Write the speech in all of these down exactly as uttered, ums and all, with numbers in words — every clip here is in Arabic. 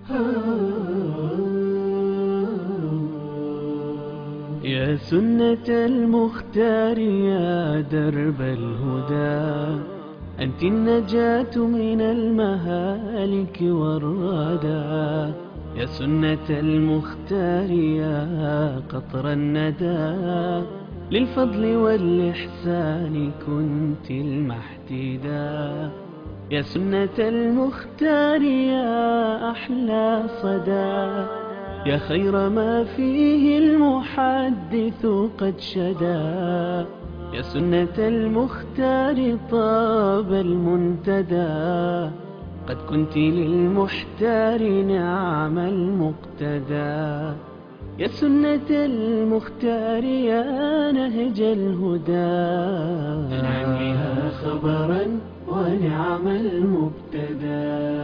يا سنة المختار يا درب الهدى، أنت النجاة من المهالك والردى. يا سنة المختار يا قطر الندى، للفضل والإحسان كنت المحتدا. يا سنة المختار يا أحلى صدى، يا خير ما فيه المحدث قد شدا. يا سنة المختار طاب المنتدى، قد كنت للمحتار نعم المقتدى. يا سنة المختار يا نهج الهدى، انعم بها خبرا ونعم المبتدى.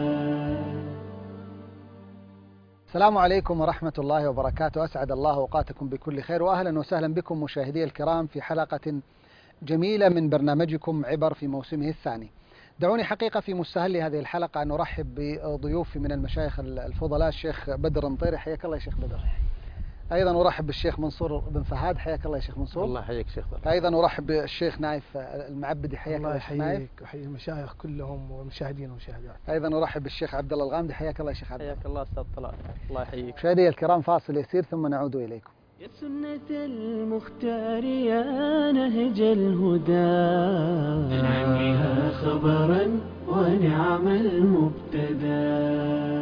السلام عليكم ورحمة الله وبركاته. أسعد الله أوقاتكم بكل خير، وأهلا وسهلا بكم مشاهدي الكرام في حلقة جميلة من برنامجكم عبر في موسمه الثاني. دعوني حقيقة في مستهل هذه الحلقة أن أرحب بضيوفي من المشايخ الفضلاء، الشيخ بدر مطيري، حياك الله يا شيخ بدر. أيضا أرحب بالشيخ منصور بن فهد، حياك الله يا شيخ منصور. الله يحييك شيخ بدر. أيضا أرحب بالشيخ نايف المعبدي، حياك الله يا شيخ نايف. الله يحييك ويحيي المشايخ كلهم والمشاهدين والمشاهدات. أيضا أرحب بالشيخ عبد الله الغامدي، حياك الله يا شيخ عبد الله. حياك الله أستاذ طلال. الله يحييك. مشاهدي الكرام فاصل يسير ثم نعود إليكم. يا سنة المختار يا نهج الهدى، انعم بها خبرا ونعم المبتدى.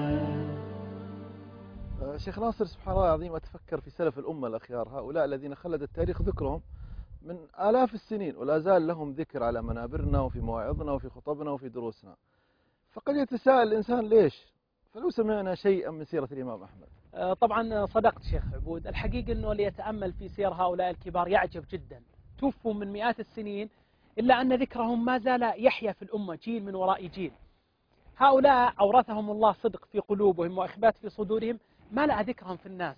شيخ ناصر، سبحان الله العظيم أتفكر في سلف الأمة الأخيار، هؤلاء الذين خلد التاريخ ذكرهم من آلاف السنين ولا زال لهم ذكر على منابرنا وفي مواعظنا وفي خطبنا وفي دروسنا. فقد يتساءل الإنسان ليش؟ فلو سمعنا شيئا من سيرة الإمام أحمد. طبعا صدقت شيخ عبود، الحقيقة أنه ليتأمل في سير هؤلاء الكبار يعجب جدا. توفوا من مئات السنين إلا أن ذكرهم ما زال يحيا في الأمة جيل من وراء جيل. هؤلاء أورثهم الله صدق في قلوبهم وإخبات في صدورهم ما لأ ذكرهم في الناس.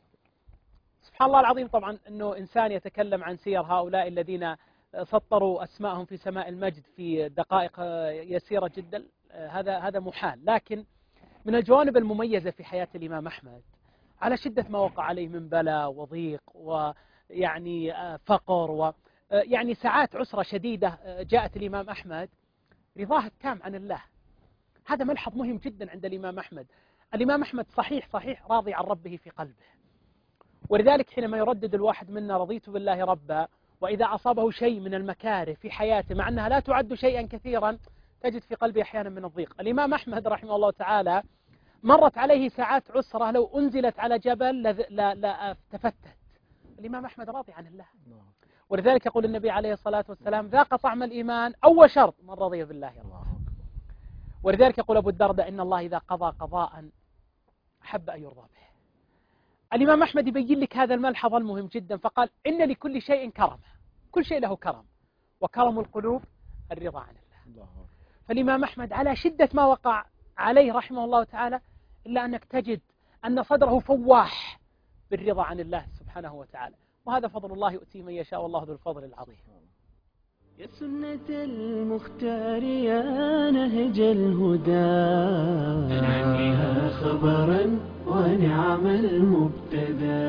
سبحان الله العظيم. طبعا أنه إنسان يتكلم عن سير هؤلاء الذين سطروا أسماءهم في سماء المجد في دقائق يسيرة جدا، هذا هذا محال. لكن من الجوانب المميزة في حياة الإمام أحمد، على شدة ما وقع عليه من بلاء وضيق ويعني فقر ويعني ساعات عسرة شديدة، جاءت الإمام أحمد رضاه التام عن الله. هذا ملحظ مهم جدا عند الإمام أحمد. الإمام أحمد صحيح صحيح راضي عن ربه في قلبه، ولذلك حينما يردد الواحد منا رضيت بالله ربا، وإذا أصابه شيء من المكاره في حياته مع أنها لا تعد شيئا كثيرا تجد في قلبه أحيانا من الضيق. الإمام أحمد رحمه الله تعالى مرت عليه ساعات عسرة لو أنزلت على جبل لا لا تفتت. الإمام أحمد راضي عن الله، ولذلك يقول النبي عليه الصلاة والسلام ذاق طعم الإيمان أول شرط من رضي بالله الله. ولذلك يقول أبو الدرداء إن الله إذا قضى قضاء أحب أن يرضى به. الإمام أحمد يبين لك هذا الملحظ المهم جدا، فقال إن لكل شيء كرم، كل شيء له كرم، وكرم القلوب الرضا عن الله. فالإمام أحمد على شدة ما وقع عليه رحمه الله تعالى إلا أنك تجد أن صدره فواح بالرضا عن الله سبحانه وتعالى، وهذا فضل الله يؤتيه من يشاء والله ذو الفضل العظيم. يا سنة المختار يا نهج الهدى، انعم بها خبرا ونعم المبتدى.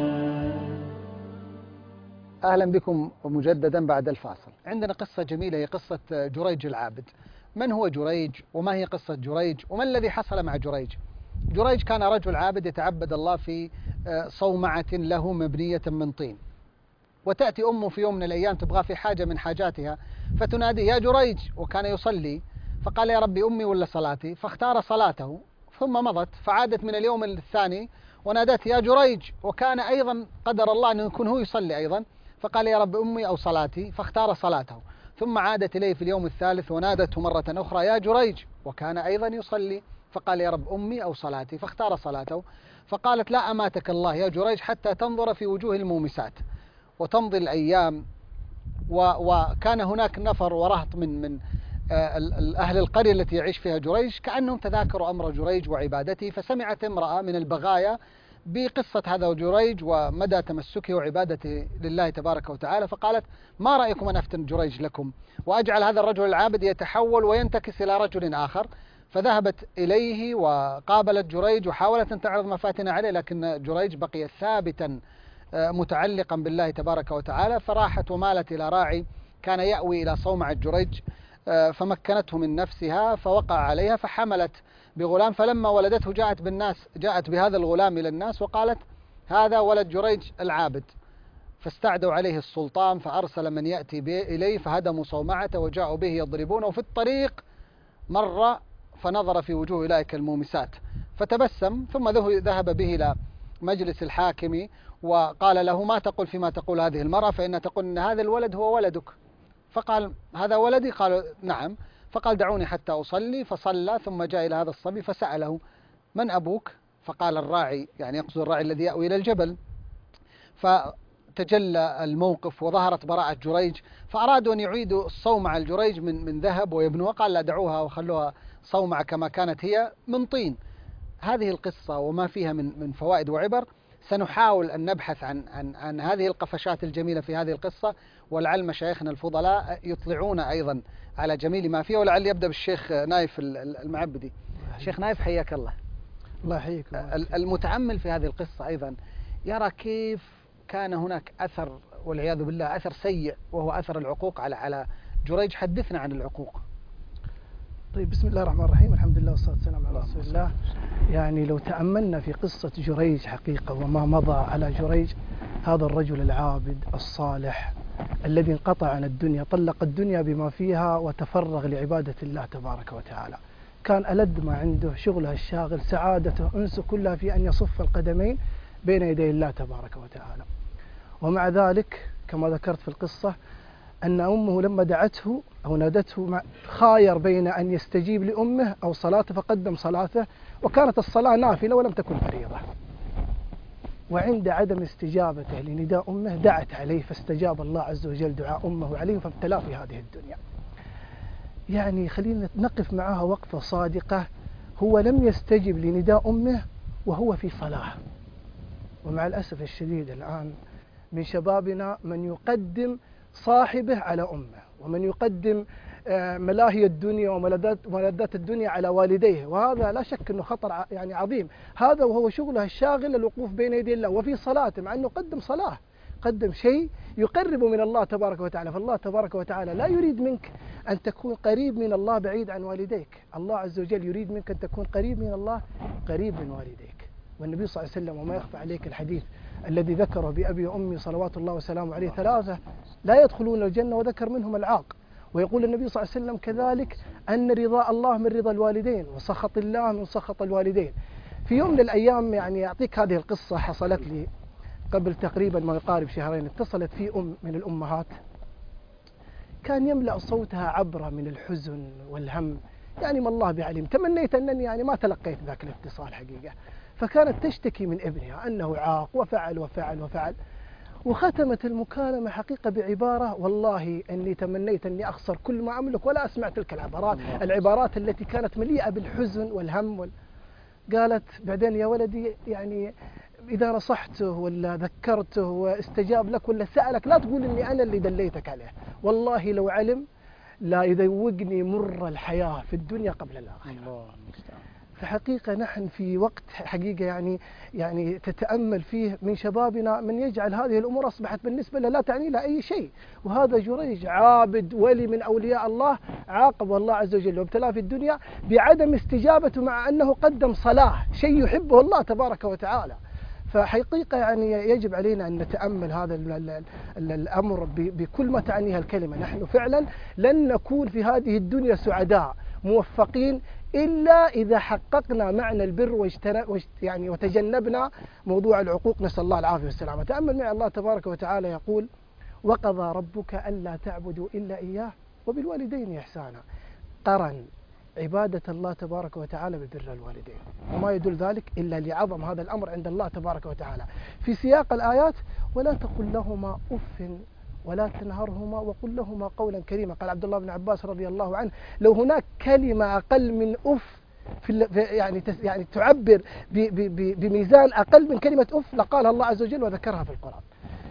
أهلا بكم مجددا بعد الفاصل. عندنا قصة جميلة، هي قصة جريج العابد. من هو جريج وما هي قصة جريج وما الذي حصل مع جريج؟ جريج كان رجل عابد يتعبد الله في صومعة له مبنية من طين، وتأتي أمه في يوم من الأيام تبغى في حاجة من حاجاتها فتنادي يا جريج، وكان يصلي فقال يا ربي أمي ولا صلاتي، فاختار صلاته ثم مضت، فعادت من اليوم الثاني ونادت يا جريج، وكان أيضا قدر الله أن يكون هو يصلي أيضا، فقال يا رب أمي أو صلاتي، فاختار صلاته. ثم عادت إليه في اليوم الثالث ونادته مرة أخرى يا جريج، وكان أيضا يصلي، فقال يا رب أمي أو صلاتي، فاختار صلاته. فقالت لا أماتك الله يا جريج حتى تنظر في وجوه المومسات. وتمضي الأيام، وكان هناك نفر ورهط من من أهل القرية التي يعيش فيها جريج، كأنهم تذاكروا أمر جريج وعبادته، فسمعت امرأة من البغايا بقصة هذا جريج ومدى تمسكه وعبادته لله تبارك وتعالى، فقالت ما رأيكم أن أفتن جريج لكم وأجعل هذا الرجل العابد يتحول وينتكس إلى رجل آخر. فذهبت إليه وقابلت جريج وحاولت أن تعرض مفاتن عليه، لكن جريج بقي ثابتا متعلقا بالله تبارك وتعالى، فراحت ومالت إلى راعي كان يأوي إلى صومعة جريج فمكنته من نفسها فوقع عليها فحملت بغلام، فلما ولدته جاءت بالناس جاءت بهذا الغلام إلى الناس وقالت هذا ولد جريج العابد، فاستعدوا عليه السلطان فأرسل من يأتي إليه فهدموا صومعته وجاءوا به يضربونه، وفي الطريق مر فنظر في وجوه أولئك المومسات فتبسم، ثم ذهب به إلى مجلس الحاكم وقال له ما تقول فيما تقول هذه المرأة، فإن تقول أن هذا الولد هو ولدك. فقال هذا ولدي؟ قالوا نعم. فقال دعوني حتى أصلي، فصلى ثم جاء إلى هذا الصبي فسأله من أبوك؟ فقال الراعي، يعني يقصد الراعي الذي يأوي إلى الجبل. فتجلى الموقف وظهرت براءة جريج، فأرادوا أن يعيدوا الصومعة الجريج من من ذهب ويبنوها، قال لا دعوها وخلوها صومعة كما كانت هي من طين. هذه القصة وما فيها من من فوائد وعبر سنحاول أن نبحث عن عن عن هذه القفشات الجميلة في هذه القصة، ولعل مشايخنا الفضلاء يطلعون أيضا على جميل ما فيها، ولعل يبدأ بالشيخ نايف المعبدي. شيخ نايف حياك الله. الله يحييك. المتأمل في هذه القصة أيضا يرى كيف كان هناك أثر والعياذ بالله أثر سيء وهو أثر العقوق على على جريج. حدثنا عن العقوق. طيب، بسم الله الرحمن الرحيم، الحمد لله والصلاة والسلام على رسول الله. يعني لو تأملنا في قصة جريج حقيقة وما مضى على جريج، هذا الرجل العابد الصالح الذي انقطع عن الدنيا، طلق الدنيا بما فيها وتفرغ لعبادة الله تبارك وتعالى. كان ألد ما عنده شغله الشاغل، سعادته أنسه كلها في أن يصف القدمين بين يدي الله تبارك وتعالى. ومع ذلك كما ذكرت في القصة أن أمه لما دعته أو نادته خاير بين أن يستجيب لأمه أو صلاته، فقدم صلاته، وكانت الصلاة نافلة ولم تكن فريضة. وعند عدم استجابته لنداء أمه دعت عليه فاستجاب الله عز وجل دعاء أمه عليه فابتلاه في هذه الدنيا. يعني خلينا نقف معها وقفة صادقة. هو لم يستجب لنداء أمه وهو في صلاة. ومع الأسف الشديد الآن من شبابنا من يقدم صاحبه على أمه، ومن يقدم ملاهي الدنيا وملذات الدنيا على والديه، وهذا لا شك أنه خطر يعني عظيم. هذا وهو شغله الشاغل الوقوف بين يدي الله وفي صلاته، مع أنه قدم صلاة، قدم شيء يقرب من الله تبارك وتعالى. فالله تبارك وتعالى لا يريد منك أن تكون قريب من الله بعيد عن والديك، الله عز وجل يريد منك أن تكون قريب من الله قريب من والديك. والنبي صلى الله عليه وسلم وما يخفى عليك الحديث الذي ذكره بأبي وأمي صلوات الله وسلامه عليه ثلاثة لا يدخلون الجنة وذكر منهم العاق. ويقول النبي صلى الله عليه وسلم كذلك أن رضاء الله من رضا الوالدين وسخط الله من سخط الوالدين. في يوم من الأيام يعني أعطيك هذه القصة حصلت لي قبل تقريبا ما يقارب شهرين. اتصلت في أم من الأمهات كان يملأ صوتها عبرة من الحزن والهم، يعني ما الله بعليم. تمنيت أنني يعني ما تلقيت ذاك الاتصال حقيقة. فكانت تشتكي من ابنها أنه عاق وفعل وفعل وفعل، وختمت المكالمة حقيقة بعبارة والله أني تمنيت أني أخسر كل ما أملك ولا أسمع تلك العبارات العبارات التي كانت مليئة بالحزن والهم وال... قالت بعدين يا ولدي يعني إذا نصحته ولا ذكرته واستجاب لك ولا سألك لا تقول أني أنا اللي دليتك عليه، والله لو علم لا يذوقني مر الحياة في الدنيا قبل الآخرة. فحقيقة نحن في وقت حقيقة يعني يعني تتأمل فيه من شبابنا من يجعل هذه الأمور أصبحت بالنسبة له لا تعني له أي شيء. وهذا جريج عابد ولي من أولياء الله عاقب الله عز وجل وابتلاه في الدنيا بعدم استجابته مع أنه قدم صلاة شيء يحبه الله تبارك وتعالى. فحقيقة يعني يجب علينا أن نتأمل هذا الأمر بكل ما تعنيها الكلمة. نحن فعلا لن نكون في هذه الدنيا سعداء موفقين إلا إذا حققنا معنى البر يعني وتجنبنا موضوع العقوق، نسأل الله العافية والسلامة. تأمل معي الله تبارك وتعالى يقول وقضى ربك ألا تعبدوا إلا إياه وبالوالدين إحسانا. قرن عبادة الله تبارك وتعالى ببر الوالدين، وما يدل ذلك إلا لعظم هذا الأمر عند الله تبارك وتعالى. في سياق الآيات ولا تقل لهما أف ولا تنهرهما وقل لهما قولا كريما. قال عبد الله بن عباس رضي الله عنه لو هناك كلمة أقل من أف في يعني يعني تعبر بميزان أقل من كلمة أف لقالها الله عز وجل وذكرها في القرآن.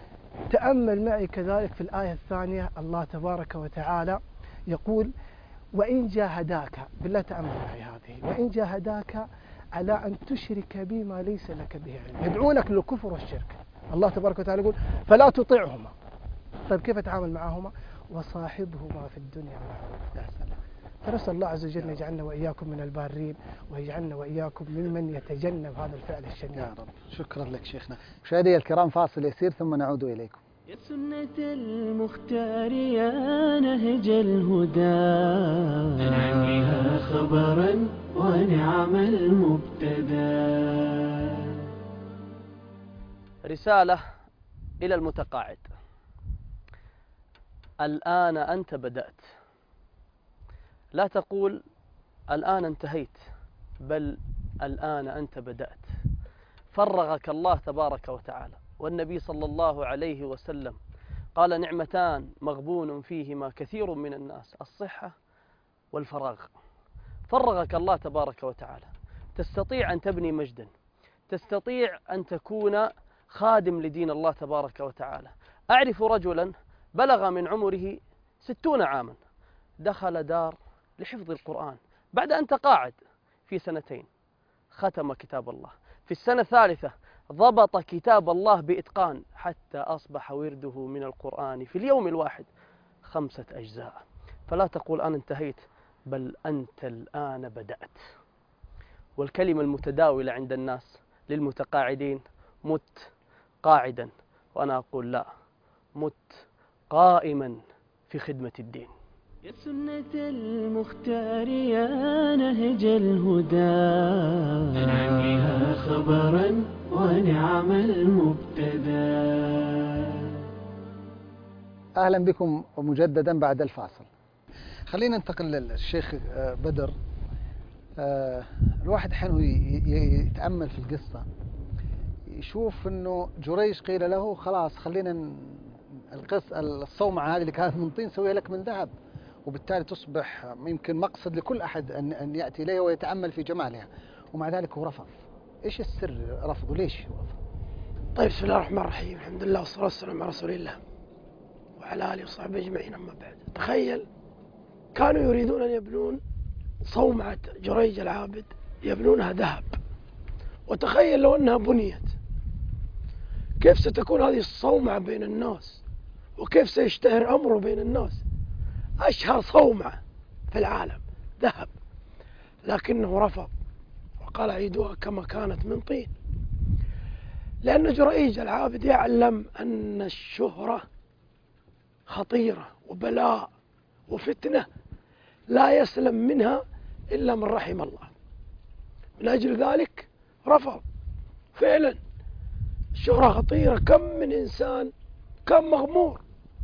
تأمل معي كذلك في الآية الثانية الله تبارك وتعالى يقول وإن جاهداك، بالله تأمل معي هذه، وإن جاهداك على أن تشرك بي ما ليس لك به علم، يدعونك للكفر والشرك. الله تبارك وتعالى يقول فلا تطيعهما. طيب كيف أتعامل معهما؟ وصاحبهما في الدنيا معروف. يا سلام. فنسأل الله عز وجل أن يجعلنا وإياكم من البارين، ويجعلنا وإياكم ممن يتجنب هذا الفعل الشنيع. يا رب. شكرا لك شيخنا. مشاهدي الكرام، فاصل يسير ثم نعود إليكم. يا سنة المختار يا نهج الهدى، انعم بها خبرا ونعم المبتدى. رسالة إلى المتقاعد. الآن أنت بدأت، لا تقول الآن انتهيت، بل الآن أنت بدأت. فرغك الله تبارك وتعالى، والنبي صلى الله عليه وسلم قال نعمتان مغبون فيهما كثير من الناس، الصحة والفراغ. فرغك الله تبارك وتعالى، تستطيع أن تبني مجدا، تستطيع أن تكون خادم لدين الله تبارك وتعالى. أعرف رجلا بلغ من عمره ستون عاما، دخل دار لحفظ القرآن بعد أن تقاعد في سنتين، ختم كتاب الله في السنة الثالثة، ضبط كتاب الله بإتقان حتى أصبح ورده من القرآن في اليوم الواحد خمسة أجزاء. فلا تقول أنا انتهيت، بل أنت الآن بدأت. والكلمة المتداولة عند الناس للمتقاعدين مت قاعدا، وأنا أقول لا، مت قائما في خدمة الدين. يا سنة المختار يا نهج الهدى، انعم بها خبرا ونعم المبتدى. أهلا بكم مجددا بعد الفاصل. خلينا ننتقل للشيخ بدر. الواحد حين يتأمل في القصة يشوف أنه جريج قيل له خلاص خلينا القصة الصومعة هذه اللي كانت من طين سويها لك من ذهب، وبالتالي تصبح يمكن مقصد لكل أحد أن أن يأتي إليها ويتأمل في جمالها، ومع ذلك هو رفض. إيش السر رفضه؟ ليش هو رفض؟ طيب، بسم الله الرحمن الرحيم، الحمد لله والصلاة والسلام على رسول الله وعلى آله وصحبه أجمعين. أما بعد، تخيل كانوا يريدون أن يبنون صومعة جريج العابد، يبنونها ذهب، وتخيل لو أنها بنيت كيف ستكون هذه الصومعة بين الناس، وكيف سيشتهر أمره بين الناس. أشهر صومعة في العالم ذهب، لكنه رفض وقال عيدوها كما كانت من طين، لأن جريج العابد يعلم أن الشهرة خطيرة وبلاء وفتنة لا يسلم منها إلا من رحم الله. من أجل ذلك رفض. فعلا الشهرة خطيرة، كم من إنسان كان مغمور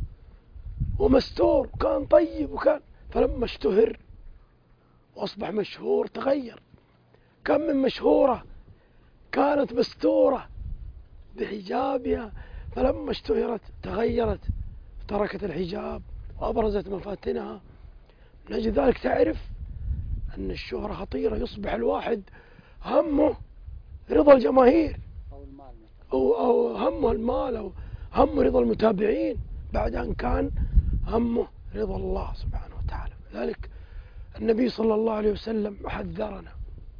ومستور وكان طيب وكان، فلما اشتهر وأصبح مشهور تغير. كم من مشهورة كانت مستورة بحجابها، فلما اشتهرت تغيرت، تركت الحجاب وأبرزت مفاتنها. من أجل ذلك تعرف أن الشهرة خطيرة، يصبح الواحد همه رضا الجماهير أو, أو همه المال أو همه رضا المتابعين بعد أن كان همه رضا الله سبحانه وتعالى. لذلك النبي صلى الله عليه وسلم حذرنا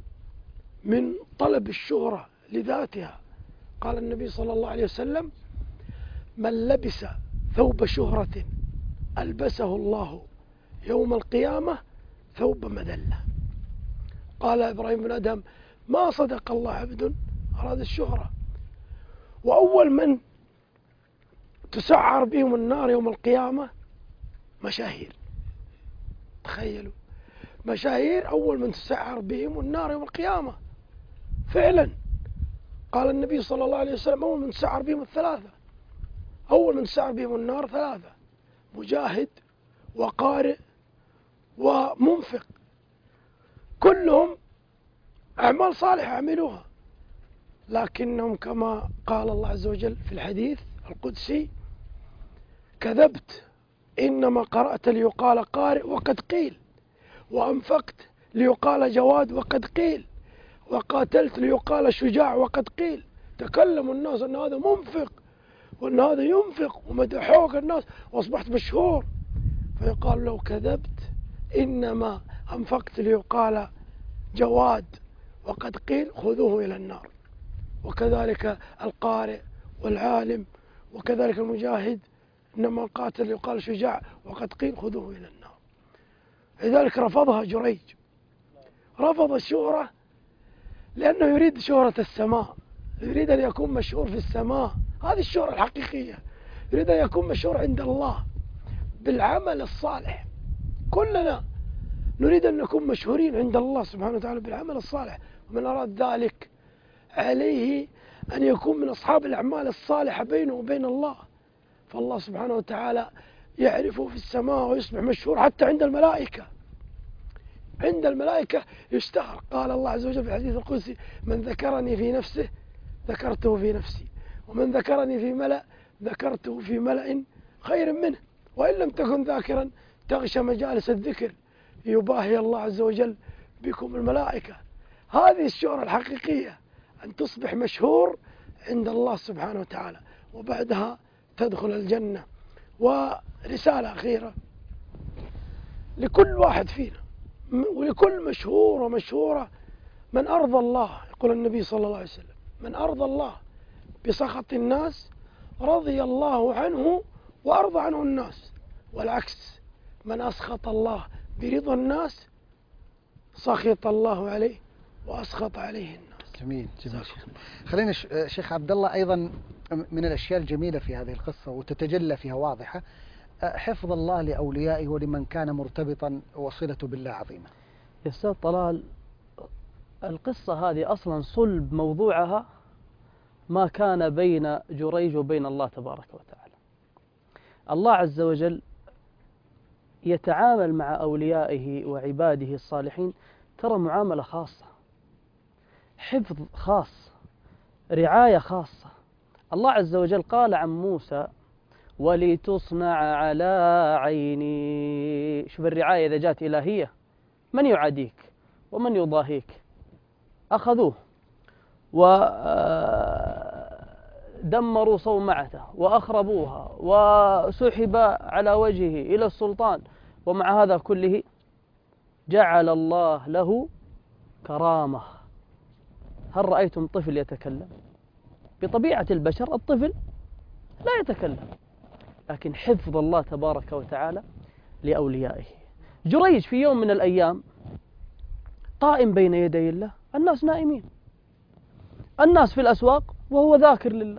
من طلب الشهرة لذاتها. قال النبي صلى الله عليه وسلم: من لبس ثوب شهرة ألبسه الله يوم القيامة ثوب مذلة. قال إبراهيم بن أدهم: ما صدق الله عبد أراد الشهرة. وأول من تسعر بهم النار يوم القيامة مشاهير. تخيلوا، مشاهير أول من تسعر بهم النار يوم القيامة. فعلا قال النبي صلى الله عليه وسلم: أول من تسعر بهم الثلاثة، أول من تسعر بهم النار ثلاثة: مجاهد وقارئ ومنفق، كلهم أعمال صالحة عملوها، لكنهم كما قال الله عز وجل في الحديث القدسي: كذبت إنما قرأت ليقال قارئ وقد قيل، وأنفقت ليقال جواد وقد قيل، وقاتلت ليقال شجاع وقد قيل. تكلموا الناس أن هذا منفق وأن هذا ينفق ومدحوك الناس وأصبحت مشهور، فيقال له: كذبت إنما أنفقت ليقال جواد، وقد قيل خذوه إلى النار. وكذلك القارئ والعالم وكذلك المجاهد إنما قاتل ليقال شجاع، وقد قيل خذوه إلى النار. لذلك رفضها جريج، رفض الشهرة لأنه يريد شهرة السماء، يريد أن يكون مشهور في السماء، هذه الشهرة الحقيقية. يريد أن يكون مشهور عند الله بالعمل الصالح. كلنا نريد أن نكون مشهورين عند الله سبحانه وتعالى بالعمل الصالح، ومن أراد ذلك عليه أن يكون من أصحاب الأعمال الصالحة بينه وبين الله، فالله سبحانه وتعالى يعرفه في السماء ويصبح مشهور حتى عند الملائكة. عند الملائكة يشتهر. قال الله عز وجل في الحديث القدسي: من ذكرني في نفسه ذكرته في نفسي، ومن ذكرني في ملأ ذكرته في ملأ خير منه، وإن لم تكن ذاكرا تغشى مجالس الذكر يباهي الله عز وجل بكم الملائكة. هذه الشهرة الحقيقية، أن تصبح مشهور عند الله سبحانه وتعالى، وبعدها تدخل الجنة. ورسالة أخيرة لكل واحد فينا ولكل مشهور ومشهورة: من أرضى الله، يقول النبي صلى الله عليه وسلم، من أرضى الله بسخط الناس رضي الله عنه وأرضى عنه الناس، والعكس، من أسخط الله برضا الناس سخط الله عليه وأسخط عليه الناس. جميل جميل شيخ. خلينا شيخ عبد الله، أيضا من الأشياء الجميلة في هذه القصة وتتجلى فيها واضحة حفظ الله لأوليائه ولمن كان مرتبطا وصلته بالله عظيمة. يا أستاذ طلال، القصة هذه أصلا صلب موضوعها ما كان بين جريج وبين الله تبارك وتعالى. الله عز وجل يتعامل مع أوليائه وعباده الصالحين ترى معاملة خاصة، حفظ خاص، رعاية خاصة. الله عز وجل قال عن موسى: ولتصنع على عيني. شوف الرعاية إذا جاءت إلهية، من يعاديك ومن يضاهيك؟ أخذوه ودمروا صومعته وأخربوها وسحب على وجهه إلى السلطان، ومع هذا كله جعل الله له كرامة. هل رأيتم طفل يتكلم؟ بطبيعة البشر الطفل لا يتكلم، لكن حفظ الله تبارك وتعالى لأوليائه. جريج في يوم من الأيام قائم بين يدي الله، الناس نائمين، الناس في الأسواق وهو ذاكر لله.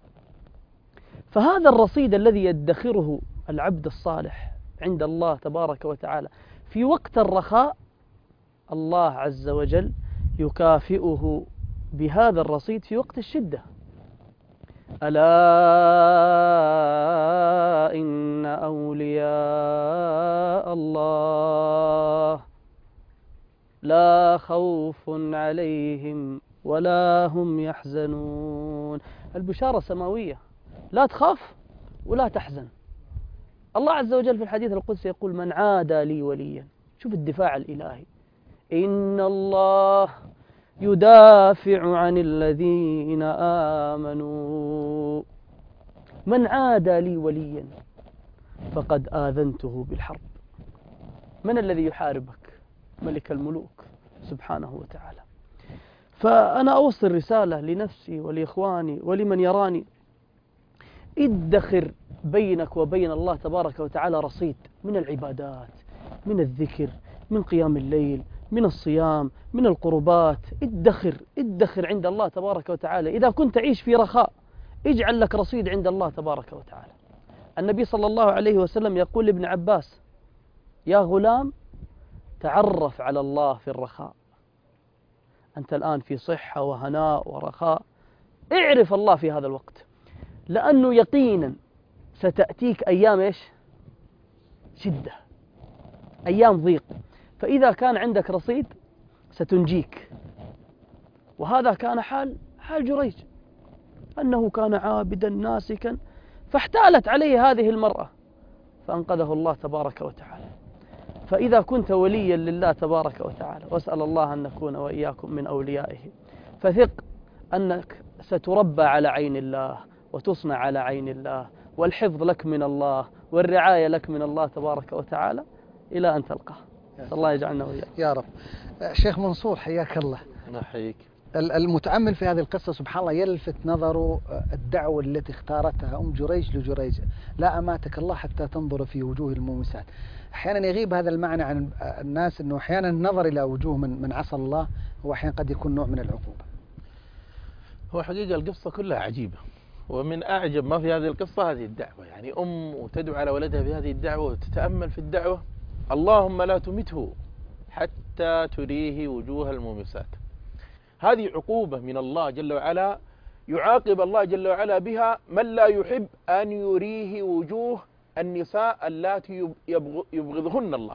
فهذا الرصيد الذي يدخره العبد الصالح عند الله تبارك وتعالى في وقت الرخاء، الله عز وجل يكافئه بهذا الرصيد في وقت الشدة. ألا إن أولياء الله لا خوف عليهم ولا هم يحزنون. البشارة سماوية، لا تخاف ولا تحزن. الله عز وجل في الحديث القدسي يقول: من عادى لي وليا. شوف الدفاع الإلهي: إن الله يدافع عن الذين آمنوا، من عادى لي وليا فقد آذنته بالحرب. من الذي يحاربك؟ ملك الملوك سبحانه وتعالى. فأنا أوصل رسالة لنفسي ولإخواني ولمن يراني: ادخر بينك وبين الله تبارك وتعالى رصيد من العبادات، من الذكر، من قيام الليل، من الصيام، من القربات. ادخر ادخر عند الله تبارك وتعالى. إذا كنت تعيش في رخاء اجعل لك رصيد عند الله تبارك وتعالى. النبي صلى الله عليه وسلم يقول لابن عباس: يا غلام تعرف على الله في الرخاء. أنت الآن في صحة وهناء ورخاء، اعرف الله في هذا الوقت، لأنه يقينا ستأتيك أيام إيش؟ شدة، أيام ضيق. فإذا كان عندك رصيد ستنجيك. وهذا كان حال حال جريج، أنه كان عابدا ناسكا، فاحتالت عليه هذه المرأة فأنقذه الله تبارك وتعالى. فإذا كنت وليا لله تبارك وتعالى، واسأل الله أن نكون وإياكم من أوليائه، فثق أنك ستربى على عين الله وتصنع على عين الله، والحفظ لك من الله والرعاية لك من الله تبارك وتعالى إلى أن تلقاه. الله يجعلنا وإياك يا رب. شيخ منصور حياك الله. نحييك. المتأمل في هذه القصة سبحان الله يلفت نظره الدعوة التي اختارتها أم جريج لجريج: لا أماتك الله حتى تنظر في وجوه المومسات. أحيانا يغيب هذا المعنى عن الناس، أنه أحيانا النظر إلى وجوه من, من عصى الله هو أحيانا قد يكون نوع من العقوبة. هو حقيقة القصة كلها عجيبة، ومن أعجب ما في هذه القصة هذه الدعوة، يعني أم وتدعو على ولدها بهذه الدعوة وتتأمل في الدعوة: اللهم لا تمته حتى تريه وجوه المومسات. هذه عقوبة من الله جل وعلا، يعاقب الله جل وعلا بها من لا يحب أن يريه وجوه النساء اللاتي يبغضهن الله.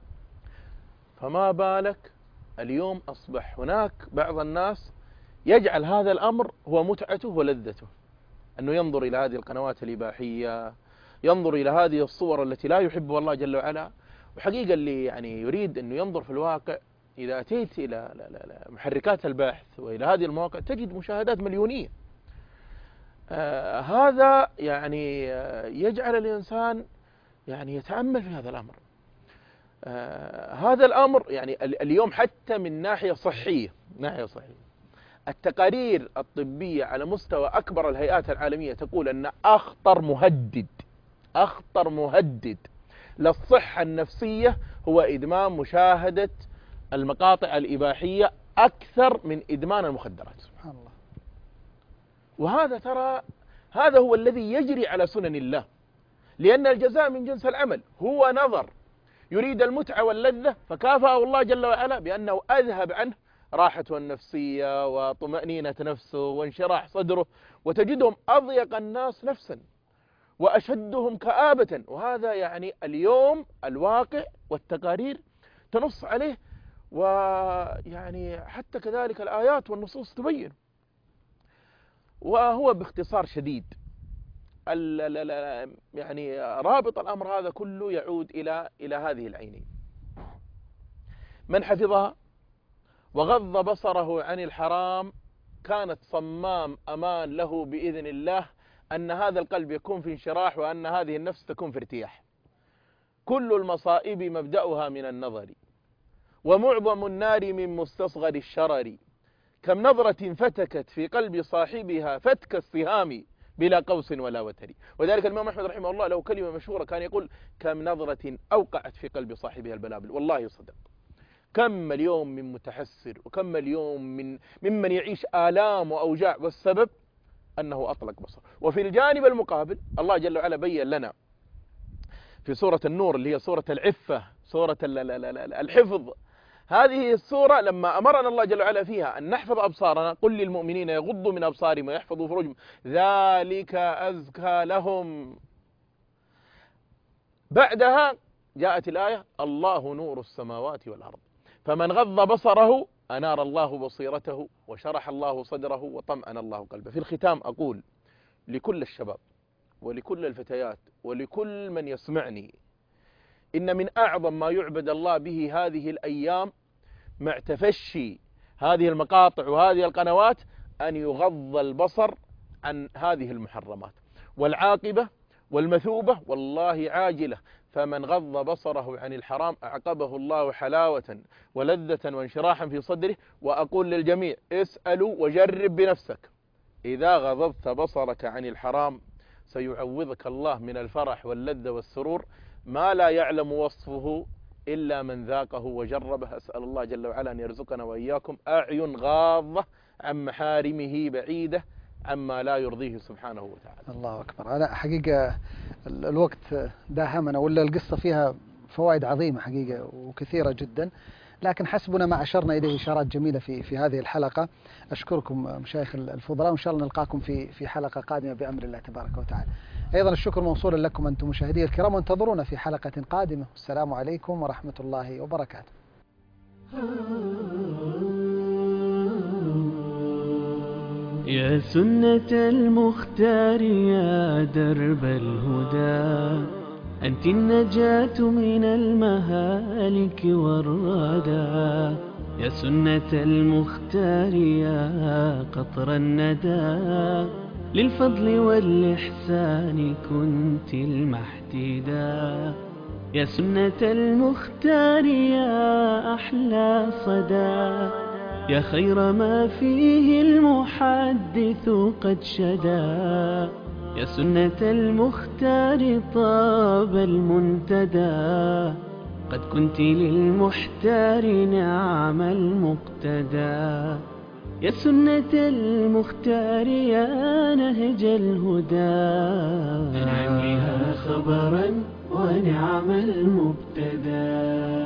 فما بالك اليوم أصبح هناك بعض الناس يجعل هذا الأمر هو متعته ولذته، أنه ينظر إلى هذه القنوات الإباحية، ينظر إلى هذه الصور التي لا يحبها الله جل وعلا. وحقيقة اللي يعني يريد أنه ينظر في الواقع، إذا أتيت إلى محركات البحث وإلى هذه المواقع تجد مشاهدات مليونية. آه هذا يعني آه يجعل الإنسان يعني يتأمل في هذا الأمر. آه هذا الأمر يعني اليوم حتى من ناحية صحية ناحية صحية التقارير الطبية على مستوى أكبر الهيئات العالمية تقول أن أخطر مهدد أخطر مهدد للصحة النفسية هو إدمان مشاهدة المقاطع الإباحية أكثر من إدمان المخدرات. سبحان الله. وهذا ترى هذا هو الذي يجري على سنن الله، لأن الجزاء من جنس العمل. هو نظر يريد المتعة واللذة فكافأه الله جل وعلا بأنه أذهب عنه راحته النفسية وطمأنينة نفسه وانشراح صدره، وتجدهم أضيق الناس نفسا وأشدهم كآبة. وهذا يعني اليوم الواقع والتقارير تنص عليه، ويعني حتى كذلك الآيات والنصوص تبين. وهو باختصار شديد يعني رابط الأمر هذا كله يعود إلى إلى هذه العينين. من حفظها وغض بصره عن الحرام كانت صمام أمان له بإذن الله أن هذا القلب يكون في انشراح، وأن هذه النفس تكون في ارتياح. كل المصائب مبدأها من النظر، ومعظم النار من مستصغر الشرر. كم نظرة فتكت في قلب صاحبها فتك السهام بلا قوس ولا وتر. وذلك الإمام أحمد رحمه الله له كلمة مشهورة كان يقول: كم نظرة أوقعت في قلب صاحبها البلابل. والله صدق. كم اليوم من متحسر، وكم اليوم من ممن يعيش آلام وأوجاع، والسبب أنه أطلق بصر. وفي الجانب المقابل الله جل وعلا بين لنا في سورة النور اللي هي سورة العفة، سورة الحفظ. هذه السورة لما أمرنا الله جل وعلا فيها أن نحفظ أبصارنا: قل للمؤمنين يغضوا من أبصارهم ويحفظوا فروجهم ذلك أزكى لهم. بعدها جاءت الآية: الله نور السماوات والأرض فمن غض بصره أنار الله بصيرته وشرح الله صدره وطمأن الله قلبه. في الختام أقول لكل الشباب ولكل الفتيات ولكل من يسمعني: إن من أعظم ما يعبد الله به هذه الأيام مع تفشي هذه المقاطع وهذه القنوات أن يغض البصر عن هذه المحرمات، والعاقبة والمثوبة والله عاجلة. فمن غض بصره عن الحرام أعقبه الله حلاوة ولذة وانشراحا في صدره. وأقول للجميع: اسألوا وجرب بنفسك، إذا غضضت بصرك عن الحرام سيعوضك الله من الفرح واللذة والسرور ما لا يعلم وصفه إلا من ذاقه وجربه. أسأل الله جل وعلا أن يرزقنا وإياكم أعين غاضة عن محارمه بعيدة عما لا يرضيه سبحانه وتعالى. الله أكبر. أنا حقيقة الوقت داهمنا، ولا القصة فيها فوائد عظيمة حقيقة وكثيرة جدا، لكن حسبنا ما أشرنا إليه إشارات جميلة في في هذه الحلقة. أشكركم مشايخ الفضلاء، وإن شاء الله نلقاكم في في حلقة قادمة بأمر الله تبارك وتعالى. أيضا الشكر موصولا لكم أنتم مشاهدي الكرام، وانتظرونا في حلقة قادمة. السلام عليكم ورحمة الله وبركاته. يا سنة المختار يا درب الهدى، أنت النجاة من المهالك والردى. يا سنة المختار يا قطر الندى، للفضل والإحسان كنت المحتدا. يا سنة المختار يا أحلى صدى، يا خير ما فيه المحدث قد شدا. يا سنة المختار طاب المنتدى، قد كنت للمحتار نعم المقتدى. يا سنة المختار يا نهج الهدى، نعم بها خبرا ونعم المبتدى.